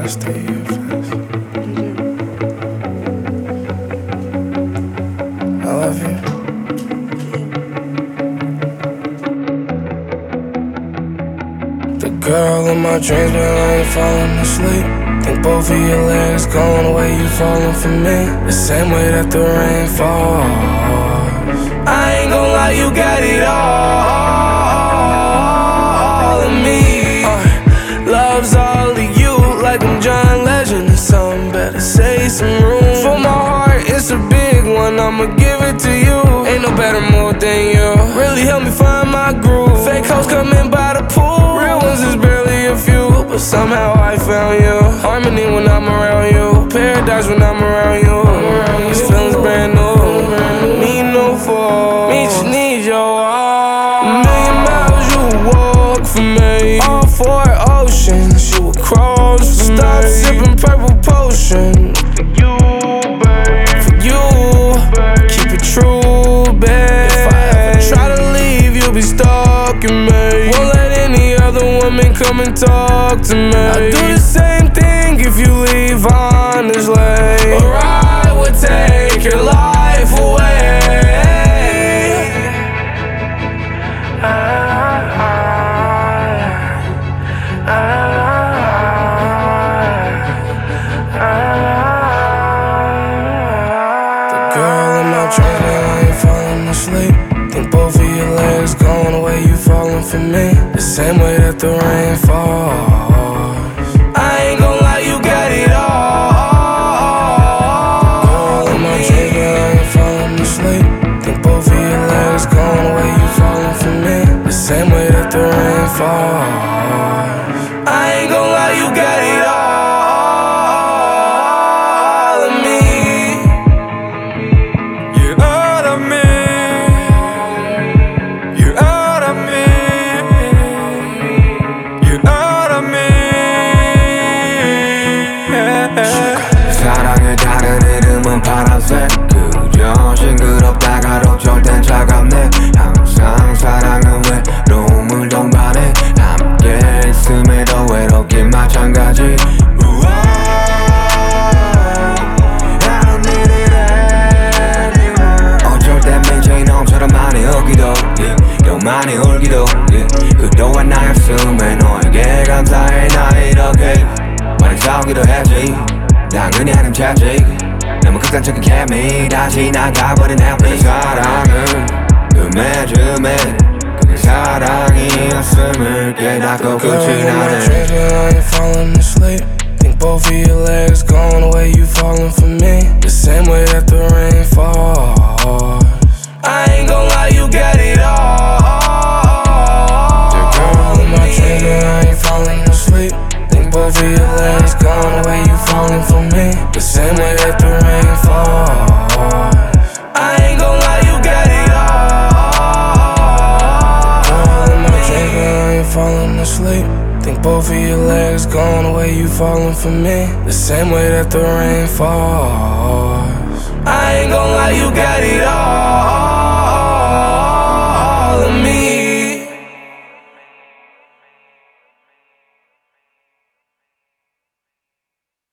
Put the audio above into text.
stay here first. I love you. The girl in my dreams, man, I ain't falling asleep. Think both of your legs going the way you falling for me, the same way that the rain falls. I ain't gon' lie, you got it all of me. Love's all of you, like I'm John Legend or something. Better save some room for my heart, it's a big one, I'ma give it to you. Ain't no better mood than you, really help me find my groove. Fake hoes coming by the pool, real ones is barely a few, but somehow I found you. Harmony when I'm around you, paradise when I'm around you. These feelings brand new, need no fall, me just need your all. A million miles you walk for me, all 4 oceans you would cross for stop me. Sipping purple potion for you, babe. For you, babe. Keep it true, babe. If I ever try to leave, you'll be stalking me. Won't let any other woman come and talk to me. I'll do the same thing if you leave honestly, or I would take your life away. The girl in my dreams, man, I ain't falling asleep. Think both of your legs going the way you falling for me, the same way that the rain falls. I ain't gon' lie, you got it all. The girl in my dreams, man, I ain't falling asleep. Think both of your legs going the way you falling for me, the same way that the rain falls. I ain't gon' lie, you got it all of me. You're out of me. You're out of me. You're out of me. 사랑의 다른 이름은 파란색. 그저 싱그럽다가도 절대 차갑네. 항상 사랑은 외로움을 동반해. 함께 있음에도 외롭긴 마찬가지. I don't need it anymore. 어쩔 땐 매일 너처럼 많이 울기도, 또 많이 울기도. 그동안 나였음에 너에게 감사해. 나 이렇게 많이 싸우기도 했지. 당연히 하는 찾지. 너무 극단적인 케미 다시 나가버린 happy. 사랑은 끔해줌에 그게 사랑이었음을 깨닫고 끝이 나네. I ain't falling asleep. Think both of your legs going the way you falling for me, the same way that the rain falls. I ain't gon' lie, you got it all. The girl in my dreams, man, I ain't falling asleep. Think both of your legs going the way you falling for me, the same way that the rain falls. I ain't gon' lie, you got it all. Girl in my dreams, man, I ain't falling asleep. Think both of your legs going the way you falling for me, the same way that the rain falls.